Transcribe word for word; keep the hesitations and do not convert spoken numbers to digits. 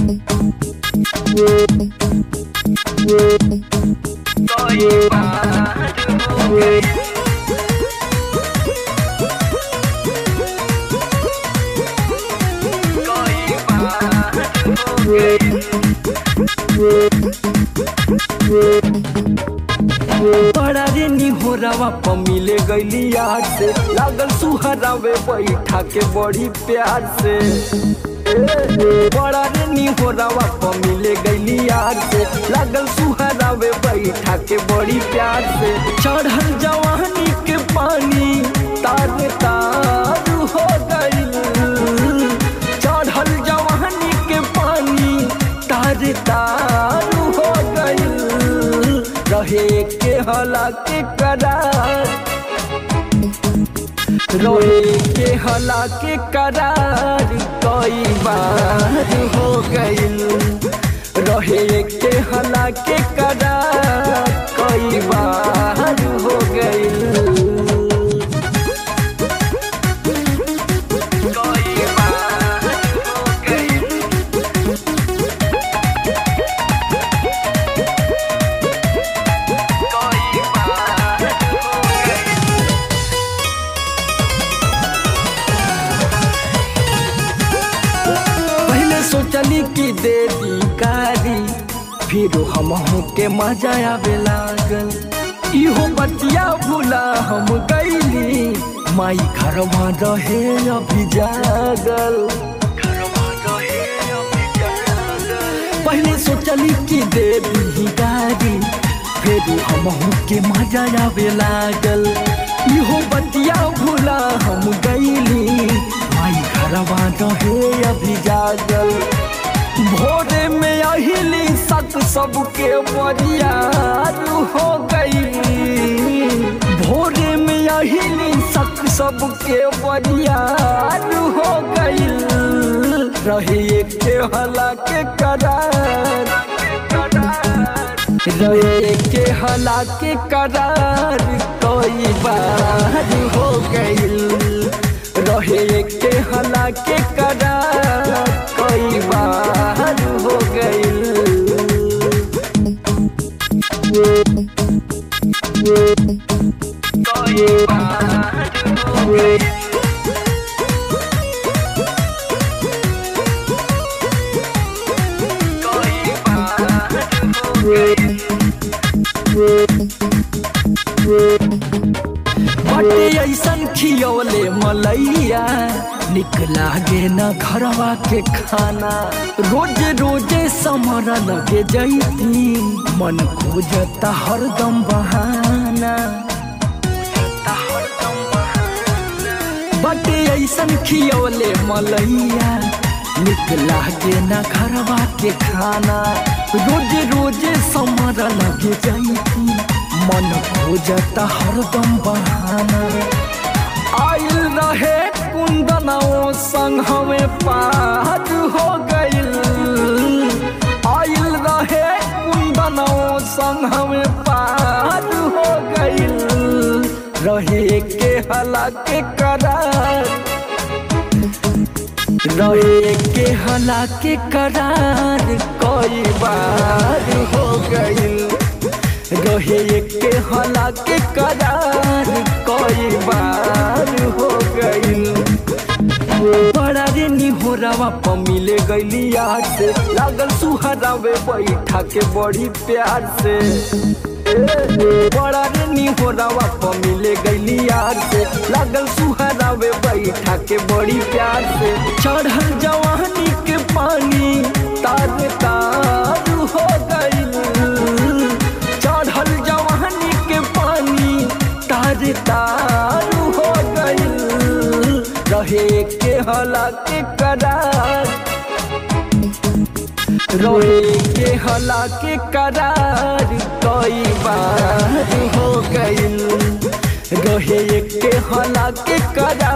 बड़ा रे निहोरावा प मिले गईली यार से लागल सुहरावे बैठा के बड़ी प्यार से। बड़ा रे निहोरावा प मिले गईली यार से लागल सुहरावे बैठा के बड़ी प्यार से। चढ़ल जवानी के पानी तार तार हो गईल, चढ़ल जवानी के पानी तार तार हो गईल। रहे के हला के करार, रहे के हला के करार कई बार हो गईल। रहे के हला के करार कई बार हो गईल। सोचली कि देवी कारी फिर हम के मजा आवे लागल। इहो बतिया भूला हम गईली माई घर में रहे अभी जागल। पहले सोचली कि देवी कारी फिर हम के मजा आवे लागल। इहो बतिया भूला हम गईली माई घरवा रहे अभी जागल। भोरे में अहिली सक सबके बरियार हो गई। भोरे में अहिली सक सबके बरियार हो गई। रहे के हला के करार, रहे के हला के करार कई बार हो गई। रहे के हला के करार कई बार हो गईल। कई बार हो गईल। कई बार हो गईल। बटे ऐसन खियौले मलैया निक लागे न घरवा के खाना। रोज रोजे समर लगे जैती मन खोजता हरदम बहाना। बटे ऐसन खियौले मलैया निक लागे न घरवा के खाना। रोज रोजे समर लगे जैती मन खोजता हरदम बहाना। आइल रहे कुंदनों संग हमें पार हो गईल। आइल रहे कुंदनों संग हमें पार हो गईल। रहे के हला के करार, रहे के हला के करार कई बार हो गईल। रहे के हला के करार कई बार हो गईल। बड़ा रे निहोरावा प मिले गईली यार से लागल सुहरावे बैठा के बड़ी प्यार से। बड़ा रे निहोरावा प मिले गईली यार से लागल सुहरावे बैठा के बड़ी प्यार से। चढ़ल जवानी के पानी तार तार हो गईल। चढ़ल जवानी के पानी तार तार हो गईल। रहे के हला के करार, रहे के हला के करार कई बार हो गईल। रहे के हला के करार